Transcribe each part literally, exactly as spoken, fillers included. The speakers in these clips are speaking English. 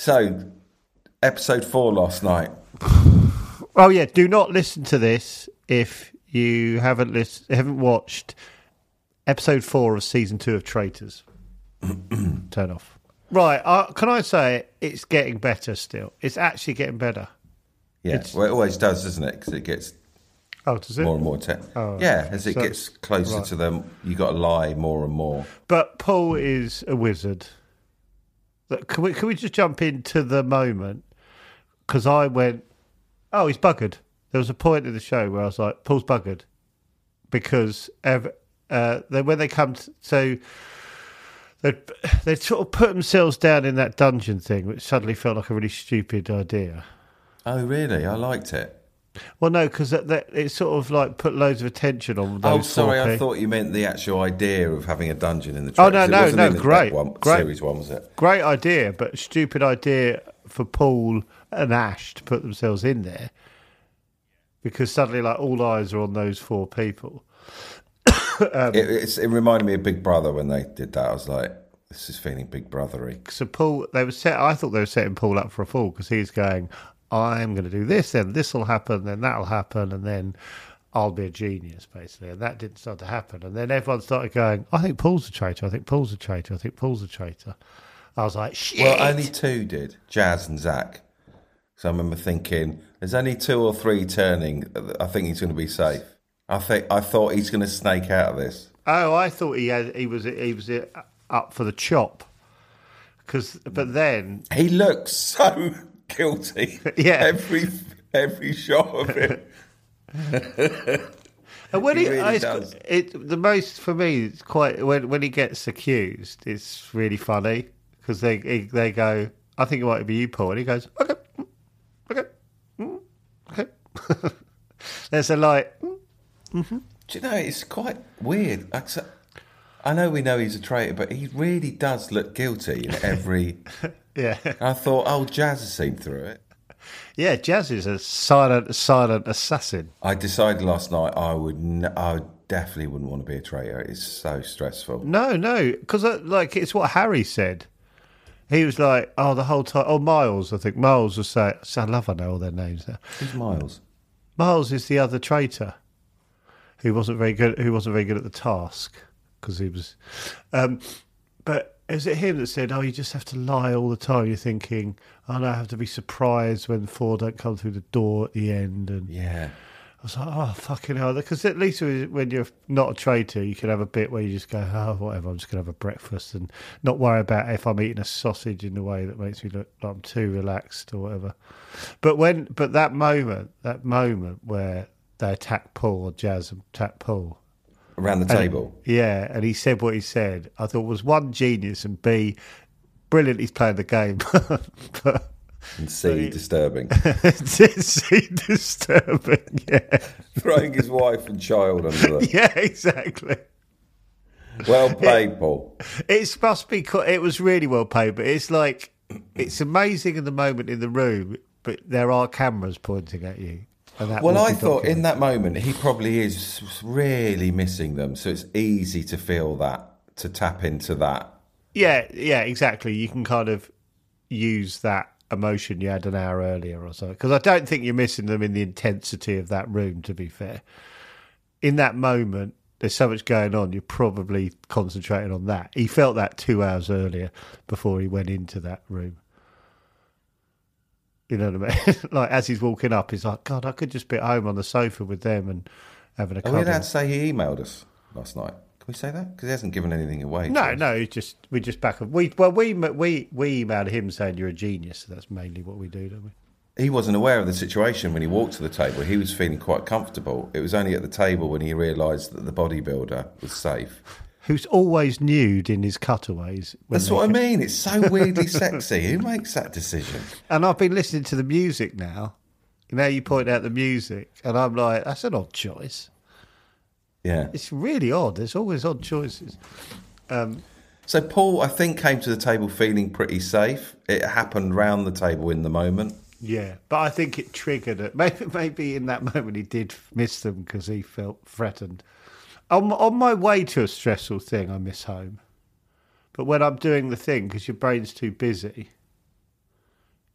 So, episode four last night. Oh yeah, do not listen to this if you haven't list- haven't watched episode four of season two of Traitors. Turn off. Right, uh, can I say it's getting better still? It's actually getting better. Yeah, It's- well, it always does, doesn't it? Because it gets Oh, does it? more and more. Te- Oh, yeah, as it so- gets closer right. to them, you got to lie more and more. But Paul is a wizard. Look, Can we, can we just jump into the moment? Because I went, oh, he's buggered. There was a point in the show where I was like, Paul's buggered. Because ev- uh, they, when they come to... So they they sort of put themselves down in that dungeon thing, which suddenly felt like a really stupid idea. Oh, really? I liked it. Well, no, because it sort of like put loads of attention on those Oh, sorry, four I P. thought you meant the actual idea of having a dungeon in the Oh, Traitors. no, It no, wasn't no, in the great, one, great. Series one, was it? Great idea, but stupid idea for Paul and Ash to put themselves in there because suddenly, like, all eyes are on those four people. um, It, it's, it reminded me of Big Brother when they did that. I was like, this is feeling Big Brothery. so Paul, they were set. I thought they were setting Paul up for a fall because he's going, "I'm going to do this, then this will happen, then that'll happen, and then I'll be a genius," basically. And that didn't start to happen. And then everyone started going, "I think Paul's a traitor. I think Paul's a traitor. I think Paul's a traitor." I was like, "Shit!" Well, only two did, Jazz and Zach. So I remember thinking, there's only two or three turning. I think he's going to be safe. I think I thought he's going to snake out of this. Oh, I thought he had he was he was up for the chop. Because, but then He looks so guilty. Yeah. every every shot of him. and when He he, really I- does. it the most for me it's quite when when he gets accused, it's really funny because they he, they go, "I think it might be you, Paul," and he goes, "Okay, mm, okay, mm, okay." There's a like. Do you know, it's quite weird. I I know we know he's a traitor, but he really does look guilty in every... Yeah, I thought, oh, Jazz has seen through it. yeah. Jazz is a silent, silent assassin. I decided last night I would, n- I would definitely wouldn't want to be a traitor. It's so stressful. No, no, because like it's what Harry said. He was like, "Oh, the whole time." Oh, Miles, I think Miles was saying. I love I know all their names now. Who's Miles? Miles is the other traitor who wasn't very good. Who wasn't very good at the task because he was. Um, but is it him that said, "Oh, you just have to lie all the time"? You're thinking, "Oh no, I have to be surprised when four don't come through the door at the end." And Yeah. I was like, "Oh, fucking hell!" Because at least when you're not a traitor, you can have a bit where you just go, "Oh, whatever. I'm just going to have a breakfast and not worry about if I'm eating a sausage in a way that makes me look like I'm too relaxed or whatever." But when, but that moment, that moment where they attack Paul, or Jazz attack Paul, Around the and- table. yeah, and he said what he said, I thought was one genius and B, brilliant. He's playing the game, but. And C, disturbing. It's disturbing, yeah. Throwing his wife and child under the... Yeah, exactly. Well played, Paul. It must be. co- It was really well paid, but it's like it's amazing in the moment in the room, but there are cameras pointing at you. And that Well, will I be thought in documented. that moment he probably is really missing them, so it's easy to feel that, to tap into that. Yeah, yeah, exactly. You can kind of use that emotion you had an hour earlier or so, because I don't think you're missing them in the intensity of that room. To be fair, in that moment, there's so much going on. You're probably concentrating on that. He felt that two hours earlier before he went into that room. You know what I mean? Like as he's walking up, he's like, "God, I could just be at home on the sofa with them and having a Are we cuddle." allowed to say he emailed us last night? Can we say that? Because he hasn't given anything away. No, to us. no, it's just we just back up. We well, we we we emailed him saying you're a genius. So that's mainly what we do, don't we? He wasn't aware of the situation when he walked to the table. He was feeling quite comfortable. It was only at the table when he realised that the bodybuilder was safe. Who's always nude in his cutaways. when That's they what I ca- mean. It's so weirdly sexy. Who makes that decision? And I've been listening to the music now. Now you point out the music, and I'm like, that's an odd choice. Yeah. It's really odd. There's always odd choices. Um, So Paul, I think, came to the table feeling pretty safe. It happened round the table in the moment. yeah, but I think it triggered it. Maybe, maybe in that moment he did miss them because he felt threatened. On, on my way to a stressful thing, I miss home. But when I'm doing the thing, because your brain's too busy,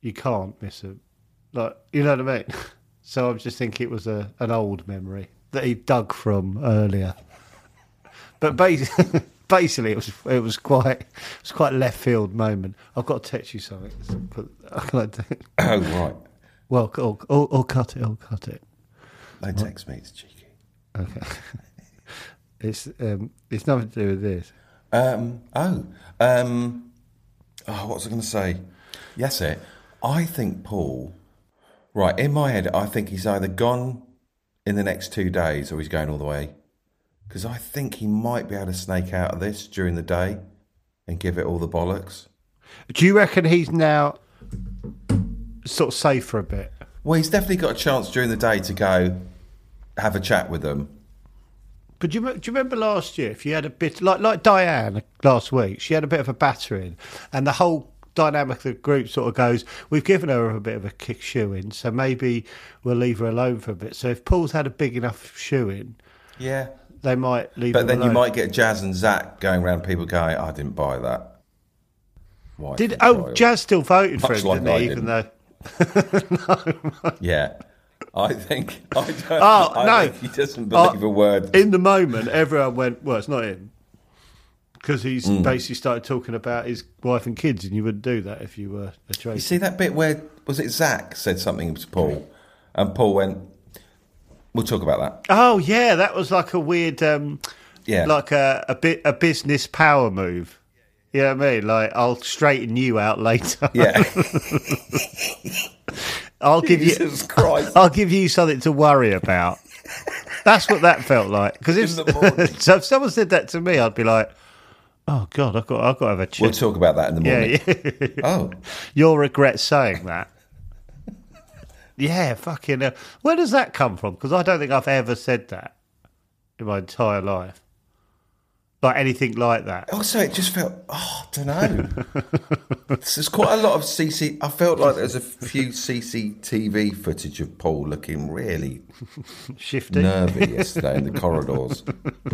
you can't miss them. Like, you know what I mean? So I'm just thinking it was a an old memory that he dug from earlier. But basically, basically it was it was quite it was quite a left field moment. I've got to text you something. But I can't do it. Oh, right. Well, or, or, or cut it, or cut it. Don't text me, it's cheeky. Okay. It's um, it's nothing to do with this. Um, oh, um, oh, what was I going to say? Yes, it. I think Paul. Right, in my head, I think he's either gone in the next two days or he's going all the way. Because I think he might be able to snake out of this during the day and give it all the bollocks. Do you reckon he's now sort of safe for a bit? Well, he's definitely got a chance during the day to go have a chat with them. But do you, do you remember last year, if you had a bit, like like Diane last week, she had a bit of a battering, and the whole dynamic of the group sort of goes, we've given her a bit of a kick shoe-in, so maybe we'll leave her alone for a bit. So if Paul's had a big enough shoe-in, yeah, they might leave but him then alone. you might get Jazz and Zach going around, people going, I didn't buy that. Why Did didn't Oh, buy it? Jazz still voted for Much him, like didn't I he, even didn't. though... Yeah. I think I don't. Oh, I no. think he doesn't believe Uh, a word. In the moment, everyone went, well, it's not him. Because he's Mm. basically started talking about his wife and kids, and you wouldn't do that if you were a traitor. You see that bit where was it Zach said something to Paul, and Paul went, "We'll talk about that." Oh, yeah, that was like a weird, um, Yeah. like a, a bit a business power move. You know what I mean? Like, I'll straighten you out later. Yeah. I'll give Jesus you, Christ. I'll give you something to worry about. That's what that felt like. Because if, In the morning. so if someone said that to me, I'd be like, "Oh God, I've got, I've got to have a check." We'll talk about that in the morning. Yeah, yeah. Oh, You'll regret saying that. Yeah, fucking hell. Where does that come from? Because I don't think I've ever said that in my entire life. Like anything like that. also it just felt. Oh, I don't know. There's quite a lot of C C. I felt like there's a few C C T V footage of Paul looking really Shifty. nervy yesterday in the corridors.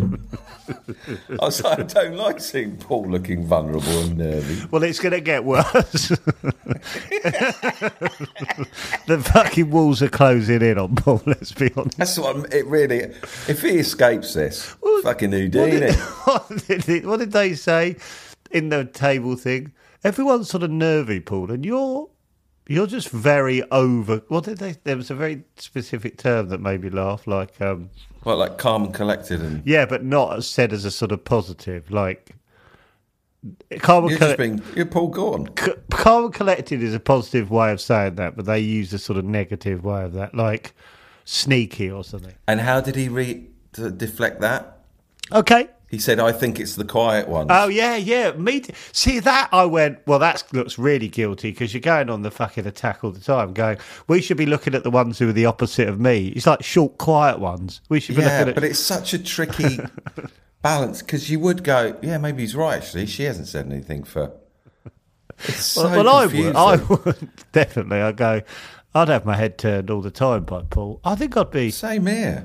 I was like, I don't like seeing Paul looking vulnerable and nervy. Well, it's going to get worse. The fucking walls are closing in on Paul, let's be honest. That's what I'm, it really. If he escapes this, Well, fucking What Houdini. did, what, did it, what did they say in the table thing? Everyone's sort of nervy, Paul, and you're you're just very over. What did they? There was a very specific term that made me laugh. Like, um, Well, like calm and collected, and yeah, but not said as a sort of positive. Like, calm and, you're coll- just being you're Paul Gordon. c- calm and collected is a positive way of saying that, but they use a sort of negative way of that, like sneaky or something. And how did he re- to deflect that? Okay. He said, "I think it's the quiet ones." Oh yeah, yeah. Me t- see that? I went. Well, that looks really guilty because you're going on the fucking attack all the time. Going, we should be looking at the ones who are the opposite of me. It's like short, quiet ones. We should be yeah, looking at. but it's such a tricky balance because you would go, "Yeah, maybe he's right. Actually, she hasn't said anything for." It's so well, well I confusing. would. I would definitely. I go. I'd have my head turned all the time by Paul. I think I'd be. Same here.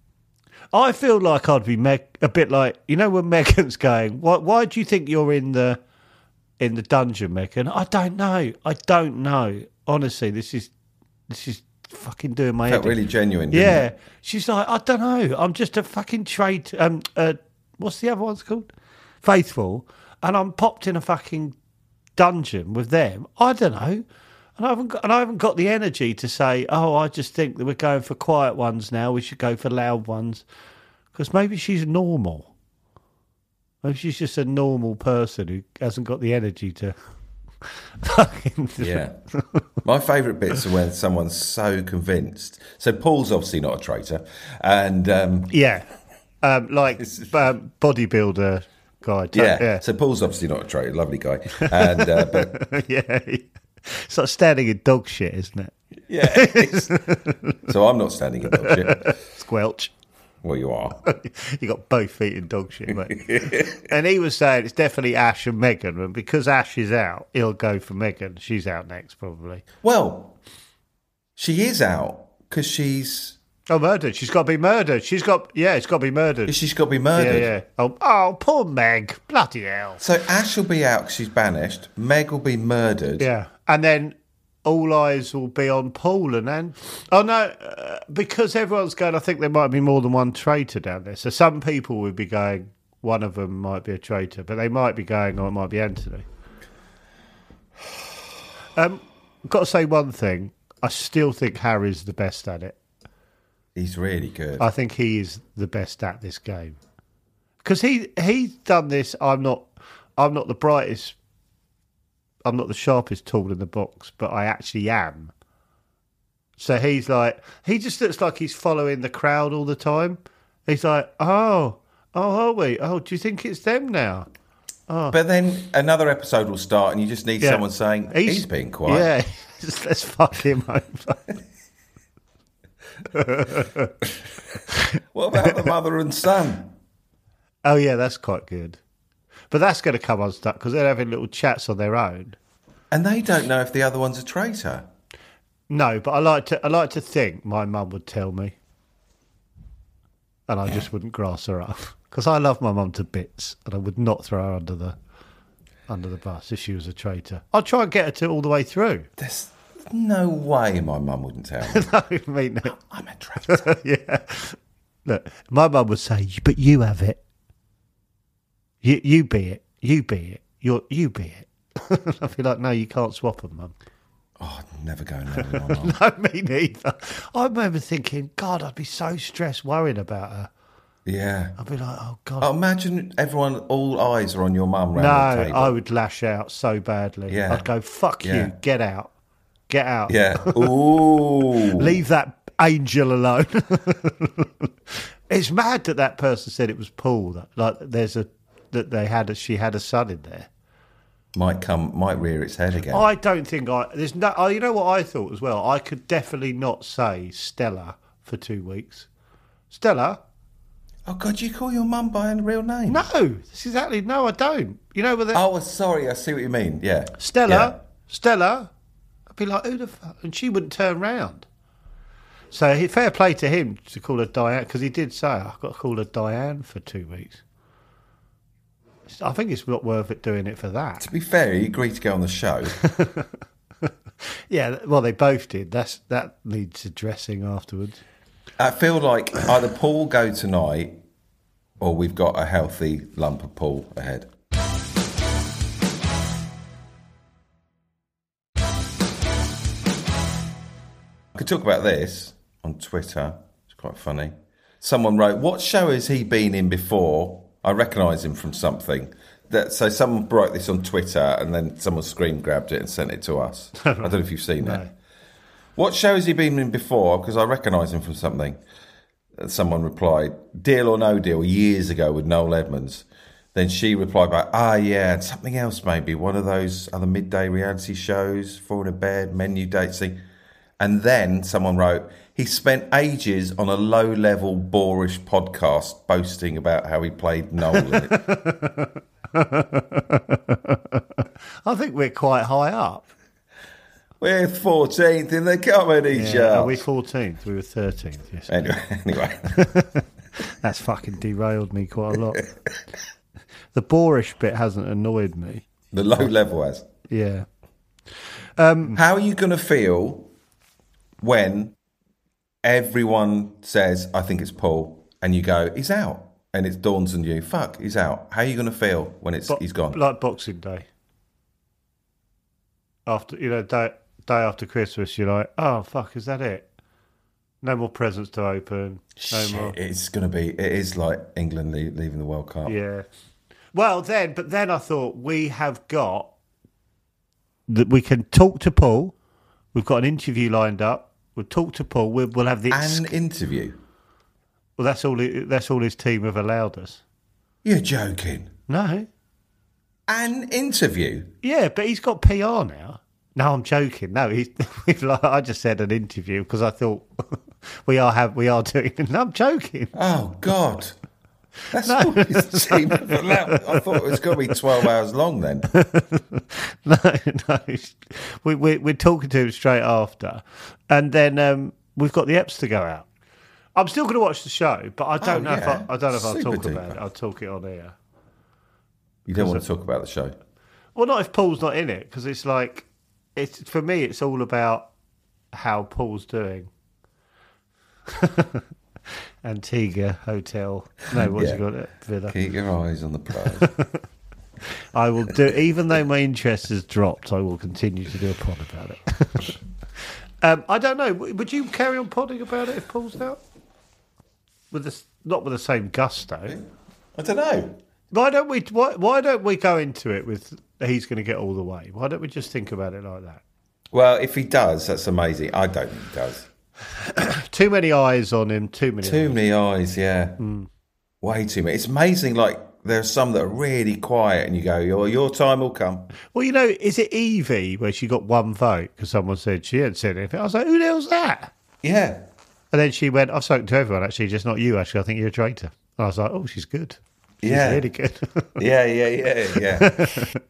I feel like I'd be Meg, a bit like, you know, when Megan's going, why, why do you think you're in the in the dungeon, Megan? I don't know. I don't know. Honestly, this is this is fucking doing my Felt head in. really genuine. Didn't Yeah, it? she's like, I don't know. I'm just a fucking trade. Um, uh, what's the other one's called? Faithful, and I'm popped in a fucking dungeon with them. I don't know. And I haven't got, and I haven't got the energy to say, oh, I just think that we're going for quiet ones now. We should go for loud ones. Because maybe she's normal. Maybe she's just a normal person who hasn't got the energy to fucking... Yeah. My favourite bits are when someone's so convinced. So Paul's obviously not a traitor. And um, Yeah. Um, like um, bodybuilder guy. yeah. yeah. So Paul's obviously not a traitor, lovely guy. And uh, but yeah. It's like standing in dog shit, isn't it? yeah. it's- so I'm not standing in dog shit. Squelch. Well, you are. You got both feet in dog shit, mate. And he was saying it's definitely Ash and Megan, and because Ash is out, he'll go for Megan. She's out next, probably. Well, she is out because she's Oh, murdered. She's got to be murdered. She's got, yeah, it's got to be murdered. she's got to be Yeah, murdered. yeah. Oh, oh, poor Meg. Bloody hell. So Ash will be out because she's banished. Meg will be murdered. Yeah. And then all eyes will be on Paul and Anne. Oh no, uh, because everyone's going. I think there might be more than one traitor down there. So some people would be going. One of them might be a traitor, but they might be going. Oh, it might be Anthony. Um, I've got to say one thing. I still think Harry's the best at it. He's really good. I think he is the best at this game because he he's done this. I'm not. I'm not the brightest. I'm not the sharpest tool in the box, but I actually am. So he's like, he just looks like he's following the crowd all the time. He's like, oh, oh, are we? Oh, do you think it's them now? Oh. But then another episode will start, and you just need yeah. someone saying he's, he's being quiet. Yeah, just, let's fuck him over. What about the mother and son? Oh yeah, that's quite good. But that's going to come unstuck because they're having little chats on their own, and they don't know if the other one's a traitor. No, but I like to. I like to think my mum would tell me, and I just wouldn't grass her up because I love my mum to bits, and I would not throw her under the under the bus if she was a traitor. I'd try and get her to all the way through. There's no way my mum wouldn't tell me. No, I mean, no. I'm a traitor. Yeah. Look, my mum would say, "But you have it. You you be it. You be it. You're you be it." I'd be like, "No, you can't swap them, mum." Oh, I'd never go near my mum. No, me neither. I remember thinking, God, I'd be so stressed worrying about her. Yeah. I'd be like, oh, God. Oh, imagine everyone, all eyes are on your mum round no, the table. I would lash out so badly. Yeah. I'd go, fuck yeah. you, get out. Get out. Yeah. Ooh. Leave that angel alone. It's mad that that person said it was Paul. That, like, there's a, that they had, a, she had a son in there. Might come, might rear its head again. I don't think I. There's no. Oh, you know what I thought as well. I could definitely not say Stella for two weeks. Stella. Oh God, you call your mum by a real name? No, this is exactly no. I don't. You know whether. Oh, sorry. I see what you mean. Yeah. Stella. Yeah. Stella. I'd be like, who the fuck? And she wouldn't turn round. So he, fair play to him to call her Diane because he did say I've got to call her Diane for two weeks. I think it's not worth it doing it for that. To be fair, he agreed to go on the show. Yeah, well, they both did. That's that leads to dressing afterwards. I feel like either Paul will go tonight, or we've got a healthy lump of Paul ahead. I could talk about this on Twitter. It's quite funny. Someone wrote, "What show has he been in before? I recognise him from something." That, so someone wrote this on Twitter and then someone screen grabbed it and sent it to us. I don't know if you've seen No. it. What show has he been in before? Because I recognise him from something. Someone replied, Deal or No Deal, years ago with Noel Edmonds. Then she replied back, ah, yeah, and something else maybe, one of those other midday reality shows, Falling in Bed, Menu Dates thing. And then someone wrote, he spent ages on a low-level, boorish podcast boasting about how he played Noel in it. I think we're quite high up. We're fourteenth in the comedy Yeah, charts. are we fourteenth? We were thirteenth. Yes. Anyway, anyway. That's fucking derailed me quite a lot. The boorish bit hasn't annoyed me. The low level has. Yeah. Um, How are you going to feel when everyone says, I think it's Paul, and you go, he's out, and it dawns on you, fuck, he's out. How are you going to feel when it's bo- he's gone? Like Boxing Day. After, you know, day, day after Christmas, you're like, oh, fuck, is that it? No more presents to open. No Shit, more. it's going to be, it is like England leave, leaving the World Cup. Yeah. Well, then, but then I thought we have got that we can talk to Paul. We've got an interview lined up. We'll talk to Paul. We'll, we'll have the An interview? Well, that's all. He, that's all his team have allowed us. You're joking. No. An interview? Yeah, but he's got P R now. No, I'm joking. No, he's. Like, I just said an interview because I thought we are have we are doing. No, I'm joking. Oh God. That's no. All his team have allowed. I thought it was going to be twelve hours long then. no, no. We, we, we're talking to him straight after. And then um, we've got the Eps to go out. I'm still going to watch the show, but I don't oh, know yeah. if I, I don't know if I'll Super talk duper. about it. I'll talk it on air. You don't want to talk about the show? Well, not if Paul's not in it, because it's like it's for me. It's all about how Paul's doing. Antigua Hotel. No, what's Yeah. it called? Villa. Keep your eyes on the prize. I will do, even though my interest has dropped, I will continue to do a pod about it. um, I don't know. Would you carry on podding about it if Paul's out? With the, not with the same gusto. I don't know. Why don't we? Why, why don't we go into it with he's going to get all the way? Why don't we just think about it like that? Well, if he does, that's amazing. I don't think he does. Too many eyes on him. Too many. Too eyes. many eyes, yeah. Mm. Way too many. It's amazing, like, there are some that are really quiet and you go, your, your time will come. Well, you know, is it Evie where she got one vote because someone said she hadn't said anything? I was like, who the hell's that? Yeah. And then she went, I've spoken to everyone, actually, just not you, actually. I think you're a traitor. And I was like, oh, she's good. She's Yeah. really good. Yeah, yeah, yeah, yeah.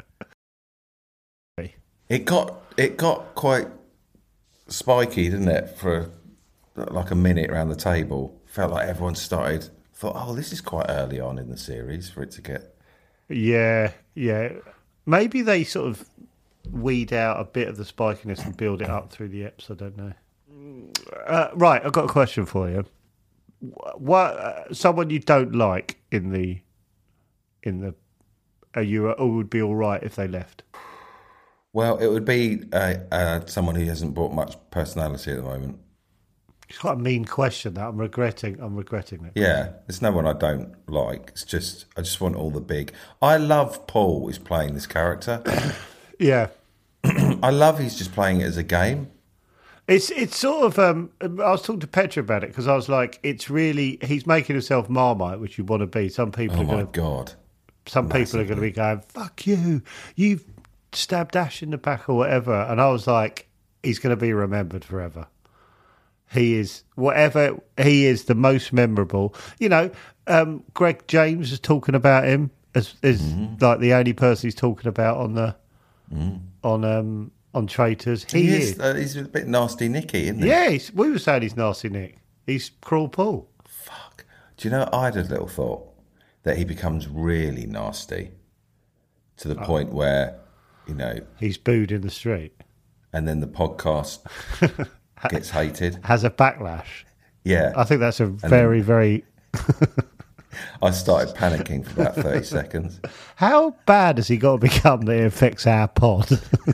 It got it got quite spiky, didn't it? For like a minute around the table, felt like everyone started thought, oh, this is quite early on in the series for it to get. Yeah, yeah. Maybe they sort of weed out a bit of the spikiness and build it up through the eps. I don't know. Uh, right, I've got a question for you. What uh, someone you don't like in the in the are you or would be all right if they left? Well, it would be uh, uh, someone who hasn't brought much personality at the moment. It's quite a mean question. That I'm regretting. I'm regretting it. Yeah, there's no one I don't like. It's just I just want all the big. I love Paul who's playing this character. Yeah, I love he's just playing it as a game. it's it's sort of. Um, I was talking to Petra about it because I was like, it's really he's making himself Marmite, which you want to be. Some people Oh are my going to. God! Some people are going to be going, "Fuck you! You've stabbed Ash in the back or whatever," and I was like, "He's going to be remembered forever. He is whatever he is, the most memorable." You know, um, Greg James is talking about him as is Mm-hmm. like the only person he's talking about on the Mm. on um on Traitors. He, He, is. is. Uh, he's a bit nasty, Nicky, isn't he? Yeah, he's, we were saying he's nasty Nick. He's cruel Paul. Fuck. Do you know? I had a little thought that he becomes really nasty to the Oh. point where, you know, He's booed in the street. and then the podcast gets hated. Has a backlash. Yeah. I think that's a very, very. I started panicking for about thirty seconds. How bad has he got to become that it affects our pod?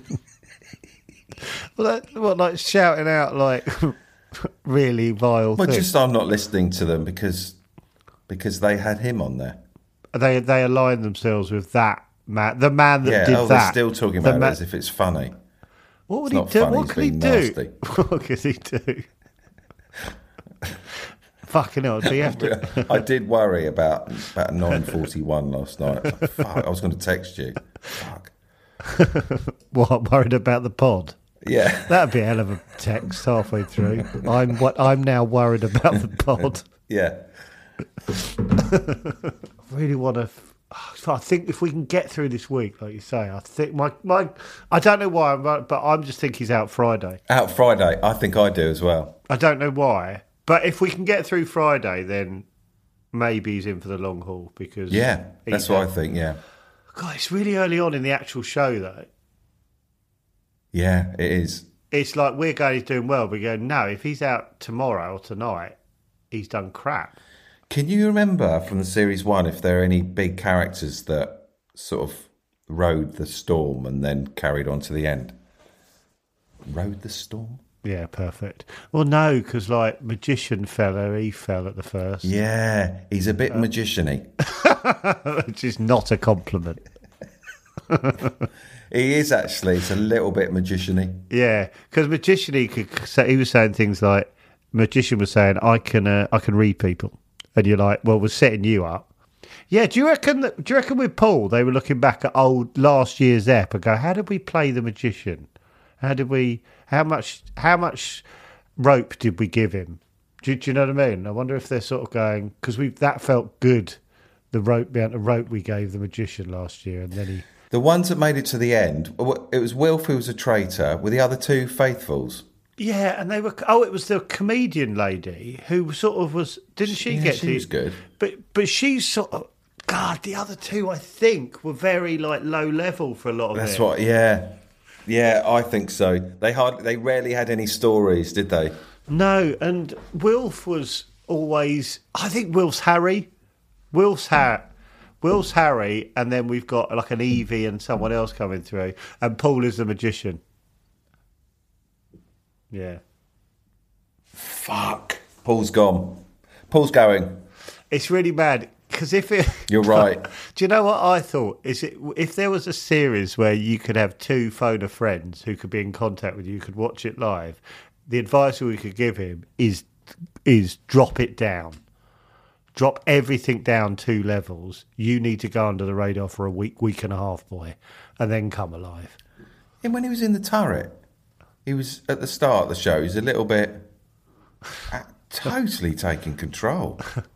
well, that, what, like shouting out like really vile Well, things? just I'm not listening to them because because they had him on there. They they align themselves with that man, the man that Yeah, did oh, that. they're still talking The about ma- it as if it's funny. What would it's he not do? funny, What he's could he being do? nasty. What could he do? Fucking hell! Do you have to? I did worry about about nine forty one last night. Fuck, I was going to text you. Fuck. What, worried about the pod? Yeah. That'd be a hell of a text halfway through. I'm what I'm now worried about the pod. Yeah. I really want to. I think if we can get through this week, like you say, I think my my. I don't know why, but I'm just think he's out Friday. Out Friday. I think I do as well. I don't know why, but if we can get through Friday, then maybe he's in for the long haul because Yeah. That's he's what out. I think. Yeah. God, it's really early on in the actual show though. Yeah, it is. It's like we're going, he's doing well, but we go, no, if he's out tomorrow or tonight, he's done crap. Can you remember from the series one if there are any big characters that sort of rode the storm and then carried on to the end? Rode the storm? Yeah, perfect. Well, no, because like magician fella, he fell at the first, Yeah, he's a Uh, bit magician-y. which is not a compliment. He is actually. It's a little bit magician-y. Yeah, because magician, he could say, he was saying things like magician was saying, "I can, uh, I can read people," and you're like, "Well, we're setting you up." Yeah, do you reckon? That, do you reckon with Paul they were looking back at old last year's ep and go, "How did we play the magician? How did we? How much? How much rope did we give him?" Do, do you know what I mean? I wonder if they're sort of going because we that felt good. The rope, the amount of rope we gave the magician last year, and then he. The ones that made it to the end, it was Wilf who was a traitor. Were the other two faithfuls? Yeah, and they were. Oh, it was the comedian lady who sort of was. Didn't she Yeah, get she to? was good. But but she's sort of. God, the other two I think were very like low level for a lot of That's it. what. Yeah, Yeah, I think so. They hardly, they rarely had any stories, did they? No, and Wilf was always. I think Wilf's Harry. Wilf's Har- Will's Harry, and then we've got like an Evie and someone else coming through, and Paul is the magician. Yeah. Fuck. Paul's gone. Paul's going. It's really bad because if it. You're right. Do you know what I thought? Is it if there was a series where you could have two phone a friends who could be in contact with you, you could watch it live. The advice we could give him is is drop it down. Drop everything down two levels. You need to go under the radar for a week, week and a half, boy, and then come alive. And when he was in the turret, he was at the start of the show. He's a little bit uh, totally taking control.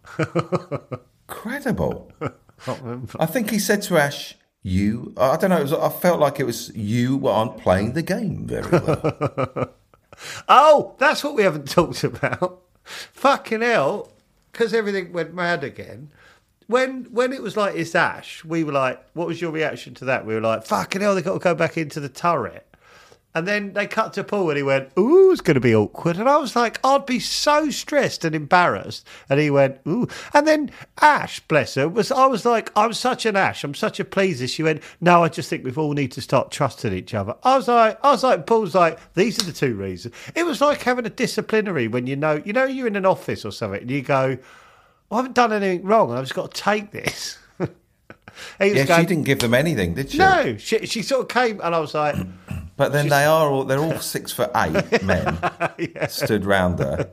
Incredible. I think he said to Ash, "You." I don't know. It was, I felt like it was you aren't playing the game very well. Oh, that's what we haven't talked about. Fucking hell. Because everything went mad again. When when it was like, it's Ash, we were like, what was your reaction to that? We were like, fucking hell, they've got to go back into the turret. And then they cut to Paul and he went, ooh, it's going to be awkward. And I was like, I'd be so stressed and embarrassed. And he went, ooh. And then Ash, bless her, was I was like, I'm such an Ash. I'm such a pleaser. She went, no, I just think we all need to start trusting each other. I was like, I was like, Paul's like, these are the two reasons. It was like having a disciplinary when you know, you know, you're in an office or something and you go, I haven't done anything wrong and I've just got to take this. Yeah, going, she didn't give them anything, did she? No, she, she sort of came and I was like... But then they are all, they're all six foot eight men Yeah. stood round her.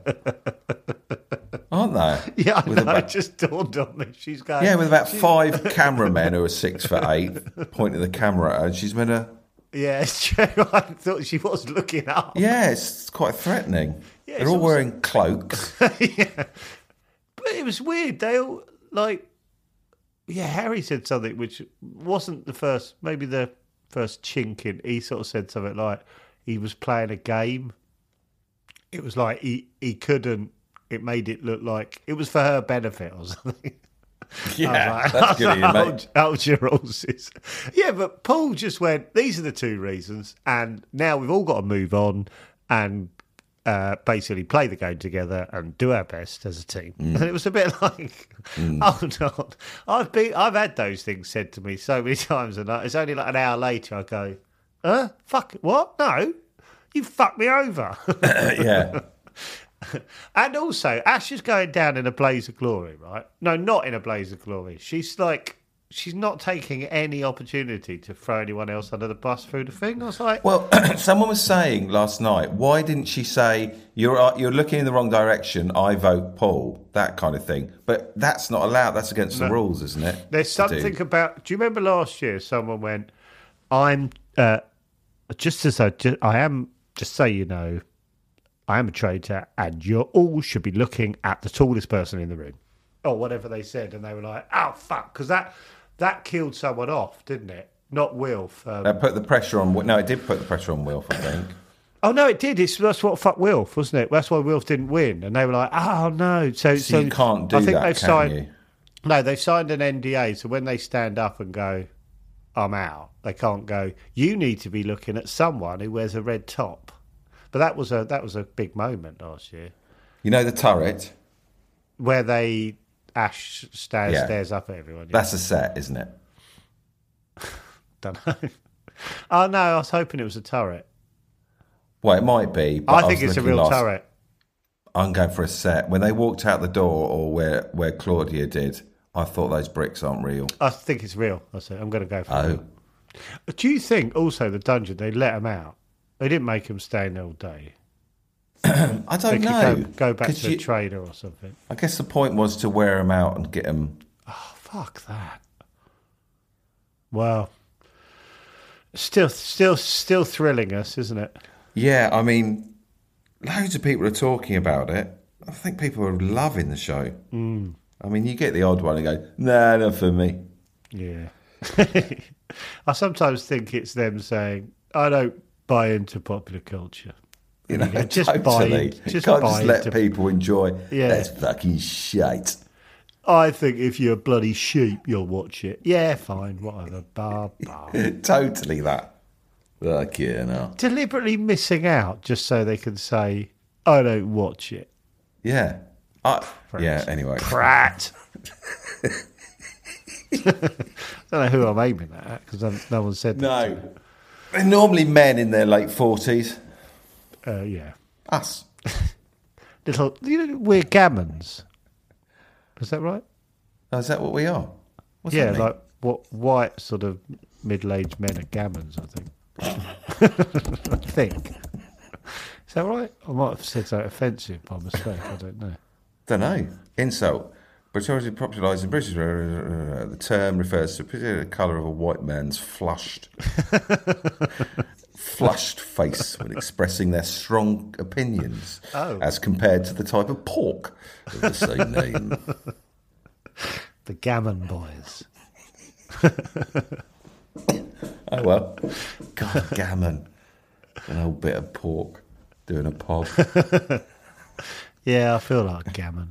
Aren't they? Yeah, I with know, about, it just dawned on me. She's going... Yeah, with about five cameramen who are six foot eight pointing the camera at her and she's meant to... Yeah, it's true. I thought she was looking up. Yeah, it's quite threatening. Yeah, they're all also... wearing cloaks. Yeah. But it was weird. They all, like... Yeah, Harry said something which wasn't the first, maybe the first chink in. He sort of said something like he was playing a game. It was like he, he couldn't, it made it look like it was for her benefit or something. Yeah, like, that's good of you, mate. Hold, hold your horses. Yeah, but Paul just went, these are the two reasons, and now we've all got to move on and uh, basically play the game together and do our best as a team. Mm. And it was a bit like, mm. oh no, I've been, I've had those things said to me so many times, and it's only like an hour later I go, huh? Fuck, what? No, you fucked me over. Yeah. And also, Ash is going down in a blaze of glory, right? No, not in a blaze of glory. She's like, she's not taking any opportunity to throw anyone else under the bus through the thing. I was like, well, someone was saying last night, why didn't she say you're you're looking in the wrong direction? I vote Paul, that kind of thing. But that's not allowed. That's against no. the rules, isn't it? There's something do. about. Do you remember last year? Someone went, "I'm uh, just as I, just, I am. Just so you know, I am a traitor, and you all should be looking at the tallest person in the room." Or whatever they said, and they were like, "Oh fuck," because that that killed someone off, didn't it? Not Wilf. Um, that put the pressure on. No, it did put the pressure on Wilf, I think. Oh no, it did. It's that's what fucked Wilf, wasn't it? That's why Wilf didn't win, and they were like, "Oh no." So, so, so you can't do I think that, they've can signed, you? No, they've signed an N D A. So when they stand up and go, "I'm out," they can't go. You need to be looking at someone who wears a red top. But that was a that was a big moment last year. You know the turret where they. Ash stares, yeah. stares up at everyone. Yeah. That's a set, isn't it? Don't know. Oh, no, I was hoping it was a turret. Well, it might be. But I think I it's a real last... turret. I'm going for a set. When they walked out the door, or where, where Claudia did, I thought those bricks aren't real. I think it's real. I said, I'm going to go for oh. it. Do you think also the dungeon, they let them out? They didn't make them stay in there all day. I don't know. Go, go back to you, a trader or something. I guess the point was to wear them out and get them. Oh, fuck that! Well, still, still, still thrilling us, isn't it? Yeah, I mean, loads of people are talking about it. I think people are loving the show. Mm. I mean, you get the odd one and go, "Nah, not for me." Yeah. I sometimes think it's them saying, "I don't buy into popular culture." You know, yeah, just totally. buy, just you can't buy just let into... people enjoy. Yeah. That's fucking shite. I think if you're a bloody sheep, you'll watch it. Yeah, fine, whatever. Bar, bar. Totally that. Fuck yeah, no. Deliberately missing out just so they can say, I don't watch it. Yeah. I, yeah, anyway. Prat. I don't know who I'm aiming at because no one said that. No. They're normally men in their late forties. Uh, yeah. Us. Little, you know, we're gammons. Is that right? Oh, is that what we are? What's yeah, that mean? like what white sort of middle-aged men are gammons, I think. I think. Is that right? I might have said something offensive by mistake. I don't know. Don't know. Insult. Majority popularised in British. The term refers to a particular colour of a white man's flushed, flushed face when expressing their strong opinions, Oh. as compared to the type of pork of the same name. The Gammon Boys. Oh well, God, gammon, an old bit of pork doing a pod. Yeah, I feel like gammon.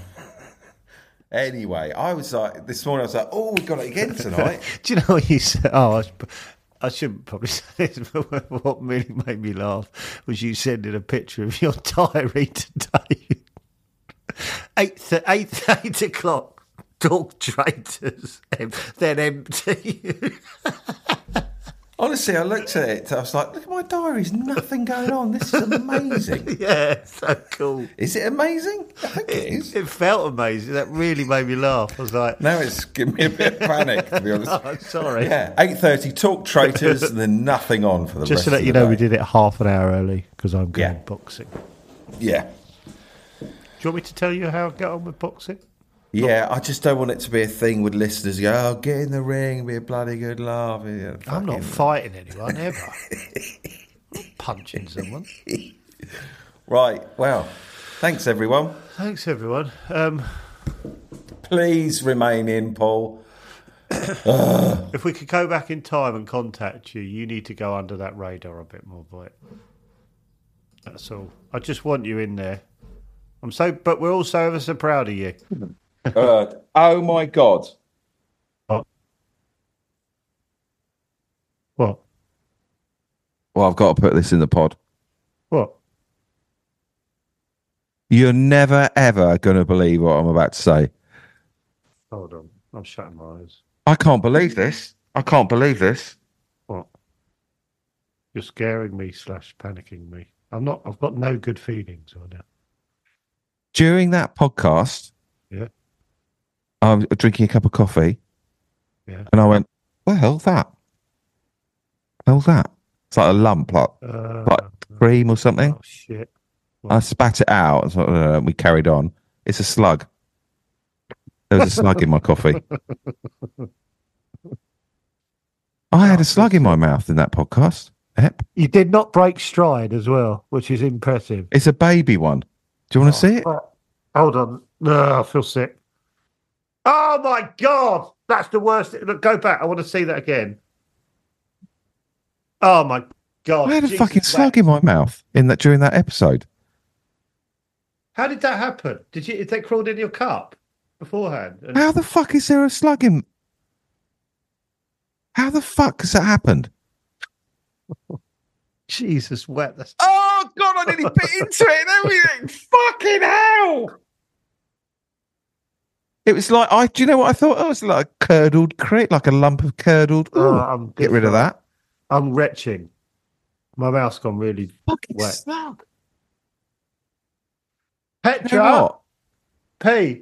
Anyway, I was like, this morning I was like, oh, we've got it again tonight. Do you know what you said? Oh, I, should, I shouldn't probably say this, but what really made me laugh was you sending a picture of your diary today. eight, th- eight, eight o'clock, dog traitors, em- then empty. Honestly, I looked at it, I was like, look at my diary, there's nothing going on. This is amazing. Yeah, so cool. Is it amazing? I think it is. It felt amazing. That really made me laugh. I was like, Now it's giving me a bit of panic, to be honest. oh, sorry. Yeah, eight thirty, talk traitors, and then nothing on for the Just rest to let of you the know, day. we did it half an hour early because I'm going Yeah. boxing. Yeah. Do you want me to tell you how I get on with boxing? Yeah, I just don't want it to be a thing with listeners go, oh, get in the ring, be a bloody good laugh. Yeah, I'm not fucking- fighting anyone ever. I'm not punching someone. Right, well, thanks everyone. Thanks, everyone. Um, Please remain in, Paul. if we could go back in time and contact you, you need to go under that radar a bit more, boy. That's all. I just want you in there. I'm so, but we're also ever so proud of you. Uh, oh my God. What? Well, I've got to put this in the pod. What? You're never, ever going to believe what I'm about to say. Hold on. I'm shutting my eyes. I can't believe this. I can't believe this. What? You're scaring me slash panicking me. I'm not. I've got no good feelings right now. During that podcast, Yeah. I was drinking a cup of coffee, Yeah. and I went, "What the hell's that? What the hell's that? It's like a lump, like, Uh, like cream or something." oh shit. I spat it out, and so, uh, we carried on. It's a slug. There was a slug in my coffee. I had a slug in my mouth in that podcast. Yep. You did not break stride as well, which is impressive. It's a baby one. Do you want to see it? Oh, hold on. No, I feel sick. Oh my God. That's the worst. Look, go back. I want to see that again. Oh my God. I had a Jesus fucking slug wept. in my mouth in that during that episode. How did that happen? Did you? Did they crawled in your cup beforehand? And- How the fuck is there a slug in? How the fuck has that happened? Jesus wept. That's Oh God! I nearly bit into it and everything. Fucking hell! It was like I. Do you know what I thought? Oh, it was like a curdled cream, like a lump of curdled. Oh, Ooh, I'm get rid of that. I'm retching. My mouth's gone really Fucking wet. slug. You know Petra, what? P.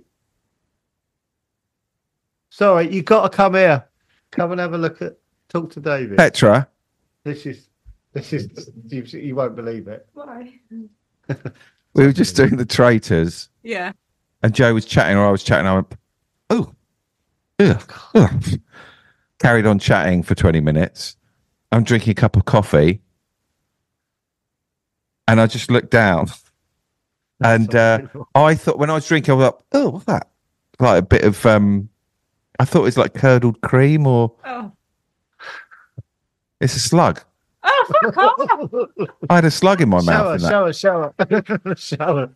Sorry, you got to come here. Come and have a look at. Talk to David. Petra. This is. This is. You, you won't believe it. Why? We were just doing the traitors, Yeah. and Joe was chatting, or I was chatting. I went, "Oh, ugh, ugh." Carried on chatting for twenty minutes. I'm drinking a cup of coffee, and I just looked down, and uh, I thought when I was drinking, I was like, "Oh, what's that?" Like a bit of um, I thought it was like curdled cream, or Oh. it's a slug. Oh, fuck off. I had a slug in my mouth. Shower, In that. shower, shower, shower.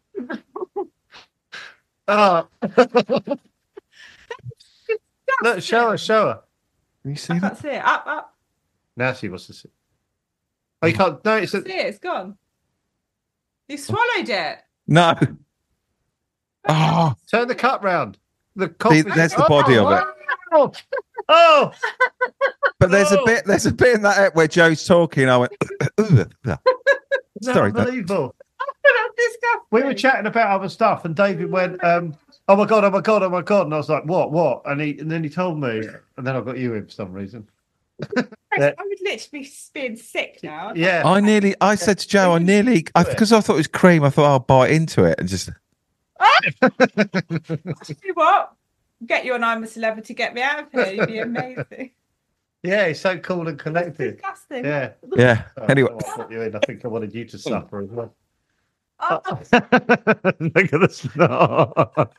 Oh. Look, shower, shower. Can you see I that? can't see it. Up, up. Now she wants to see. Oh, you can't. No, it's a, See it, it's gone. You swallowed it. No. Oh, turn the cup round. The see, coffee. there's the body of it. Oh, oh, But there's a Oh. bit. There's a bit in that ep where Joe's talking. I went. it's Sorry, that- unbelievable. That's disgusting. We were chatting about other stuff, and David went, um, "Oh my god, oh my god, oh my god!" And I was like, "What, what?" And he, and then he told me, and then I got you in for some reason. I would literally be being sick now. Yeah, I nearly. I said to Joe, I nearly because I, thought it was cream. I thought I'll bite into it and just. You know what? Get you and I'm a celebrity. Get me out of here. You'd be amazing. yeah, he's so cool and That's collected. disgusting. Yeah. Yeah. Oh, Anyway. I put you in. I think I wanted you to suffer as well. Oh, Look at the snot.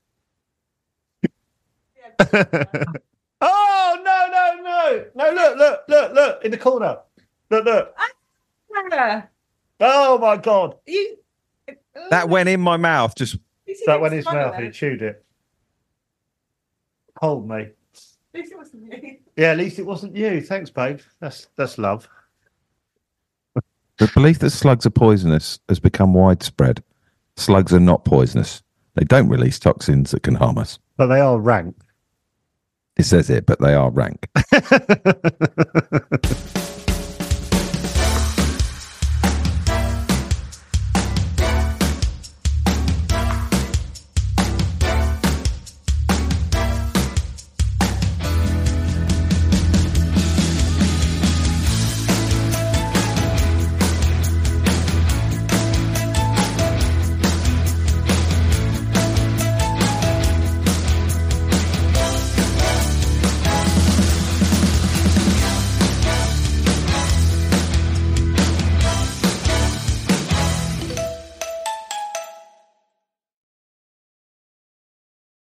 Oh no, no, no, no! Look, look, look, look in the corner. Look, look. Sarah, Oh my god! you. That went in my mouth. Just You see That him went in his swallow mouth and he it? chewed it. Hold me. At least it wasn't you. Yeah, at least it wasn't you. Thanks, babe. That's that's love. the belief that slugs are poisonous has become widespread. Slugs are not poisonous. They don't release toxins that can harm us. But they are rank. It says it, but they are rank.